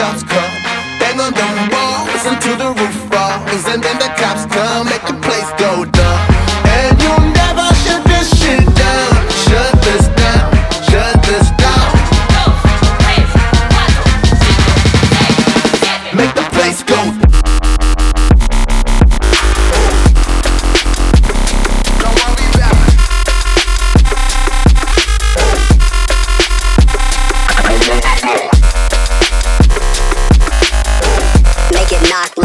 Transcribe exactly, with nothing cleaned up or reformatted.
shots come. Bang on them walls until the roof falls, and then the cops come, make the place go dumb. And you never shut this shit down. Shut this down, shut this down. Make the place go. Make it knock.